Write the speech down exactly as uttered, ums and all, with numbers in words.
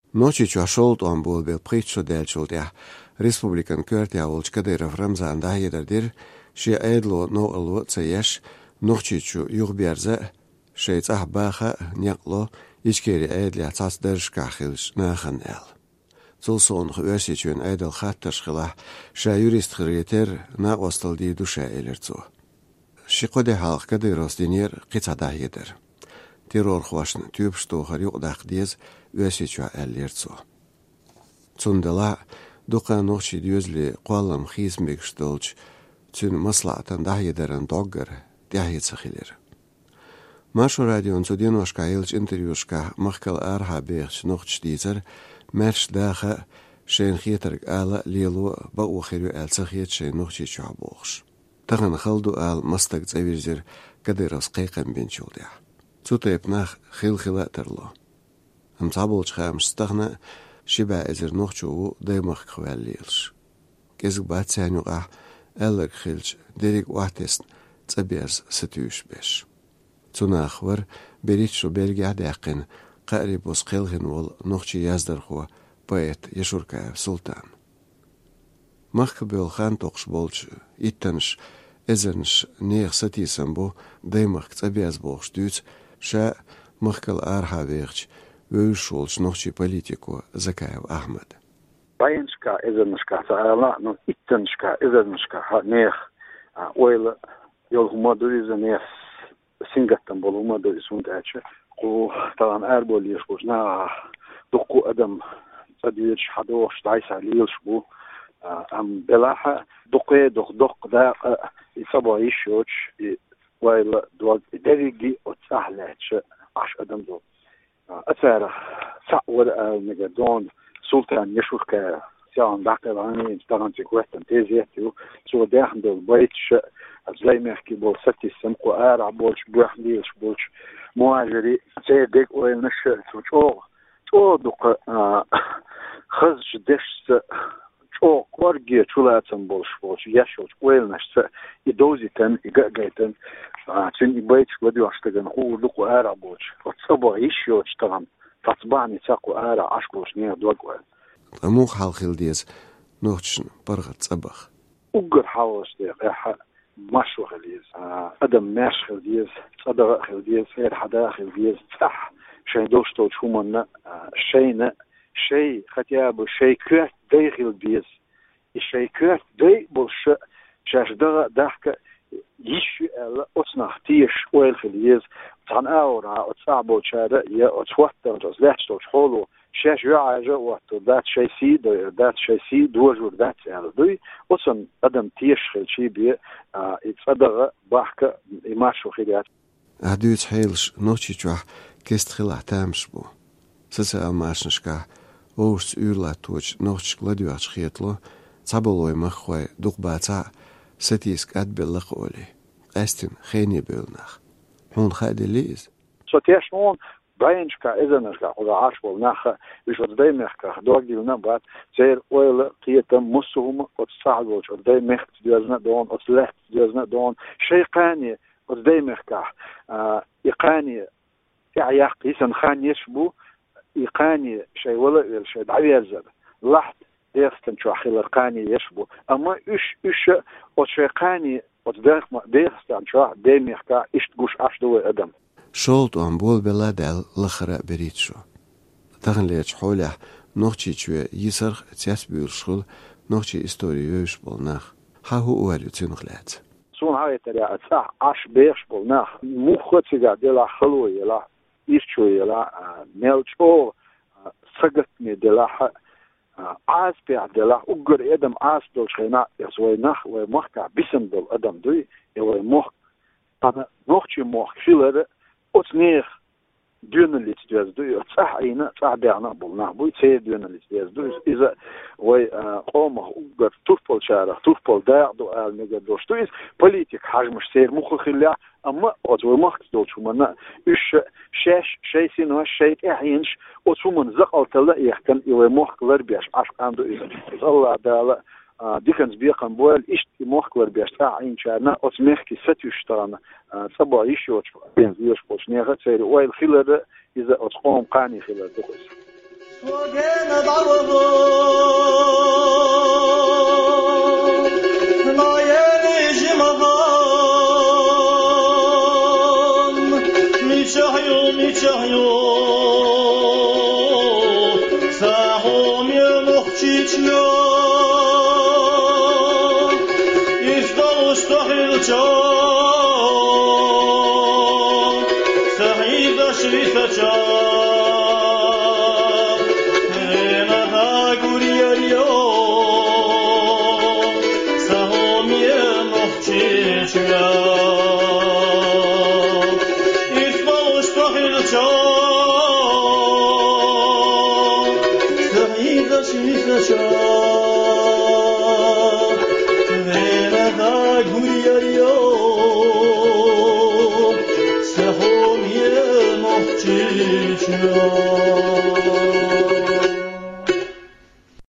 Ночи чашолт он был бел притчу дельчултя. Республикан кёртя волч Кадыров Рамзан дахидердир, ши эйдло но алво цеяш, ночичу югберзе, шейц ахбаха някло, ичкери эйдля цац дершкахилш нахан эл. Зулсон хверсичун эйдл хаттаршхила, ша юрист хритер нагостал ди душа элерцу. Шикоде халх Кадырос динер кица дахидер. Террор хвашн тюб что харюк дахдез, версичу элерцу. Цундала دوقا نوشي ديوزلي قوالم خيزميك شتولج تون مصلعتن داهيدرن دوغر داهيد سخيلر. ماشو راديون تودينوشكا هيلج انتريوشكا مخكال ارها بيخش نوخش ديزر مرش داخا شين خيترك آلا ليلو باقو خيرو آل سخيت شين نوخشي شعبوخش. تغن خلدو آل مستق زاويرزر كديروس قيقن بينشول ديا. تطيب ناخ خيل خلاترلو. هم تعبولج خامش استغنى شبا ازر نوخشو دايمخ خواليلش. كيزك بات سانيو قاح ألق خيلش ديريك واتست تبيرز ستيوش بيش. تناخور بريتشو بلغي داقين قاربوس قيلغن وال نوخشي يازدر خوا بايت يشوركا سلطان. مخك بيولخان توقش بولش إتنش ازرنش نيخ ستيسنبو دايمخ تبيرز بوخش دوت شا مخكال آرها بيخش ويشولش نوخشي بوليتيكو زكايو أحمد. باينشكا إذنشكا سألا نو إتنشكا إذنشكا نيخ ويل يولهما دويزا نيخ سنغتن بولهما دويزون داتش قو طبعا أربول يشبوش نا دقو أدم تديرش حدوش دايسا ليلش بو أم بلاحة دقي دق دق دا يصبوا يشوش ويل دوغ دريجي وتسهلاتش عش أدم دو أثار سأور نجدون سلطان يشوف ك سيان داقلاني انتظرن تقوتن تيزيتو سو داخل دول بيتش زي ما يحكي بول ستي سمقو آرع بولش بوحديش بولش مواجري سيدك وين نش تشو تشو دوق خزج دش تشو كورجي تشولاتن بولش بولش يشوش وين نش يدوزيتن يقاقيتن عشان يبيتش بدو اشتغل هو دوق آرع بولش وتصبع يشوش طبعا تطبعني تاقو آرع عشقوش نيه دوقوال أموخ حال خلديز نوتشن برغت صبخ أقر حاوش ديق إحا مشو خلديز أدم ماش خلديز صدق خلديز غير حدا خلديز صح شي دوشتو تشومنا شينا شي ختيابو شي كوات دي خلديز الشي كوات دي بولش شاش دغا داحك يشو ألا أصنع تيش ويل خلديز تان أورا أتصعبو تشارع يا أتوتر تزلحشتو تحولو شاش يعاجة وقتو ذات شي سيد ذات شي سيد وجود ذات يعني أصلا قدم تيش خل شي بي يتصدق بحكة يماشو خيلات أدوت حيلش نوتشي جوح كيست خلا تامش بو سسا الماشنشكا ووش يورلا توش نوتش غلاديوش خيطلو تابلوي مخوي دوق باتا ستيسك أدبل لقولي أستن خيني بيلناخ هون خادي ليز سوتيش نون باينشكا إذنشكا ولا عاشبول ناخا ويش وداي مخكا دوغي لنا بعد سير ويل قيتم مسهم وتصعدوش وداي مخ تديزنا دون وتلحت تديزنا دون شي قاني وداي مخكا إقاني يعيق يسن خان يشبو إقاني شي ولا شي دعويزر لحت ديستن شو خيل قاني يشبو أما إيش إيش وشي قاني وداي ديستن شو داي مخكا إيش تقوش عشدو أدم شولت أن بول بلادل لخرا بريتشو. تغن ليش حوله نوخشي شوي يسرخ تيسبيل شغل نوخشي إستوريوش بولناخ. ها هو أولي تنغلات. سون هاي ترى أتسع عش بيش بولناخ. مو خدشة دلا خلوي يلا إيشو يلا ملشو سقطني دلا عاز بيع دلا أقر أدم عاز دول شينا يسوي نخ ومخكع بسم دول أدم دوي يوي مخ. أنا نوخشي مخ فيلر أتنيخ دوناليت دياز دو صح عينا صح بيعنا بولنا بوي تسي دوناليت دياز دو إذا وي قومه أقر توفبول شارع توفبول داع دو آل ميجا دوش دو إذا بوليتيك حجمش سير مخو خليع أما أتوي مخت دول شو منا إيش شاش شاي سينو شاي إحينش أتو من زقل تلا يحكن يوي مخ لربيش عشق عنده إذا الله دالا ديكنز بيقن بوال إيش موخكور بيشتاع عين شارنا أتميخكي ستيوشتانا سبع يشوش بين زيوش بوشنيغة سيري ويل خيلر إذا أتقوم قاني خيلر دخس Sahom ye mochich yo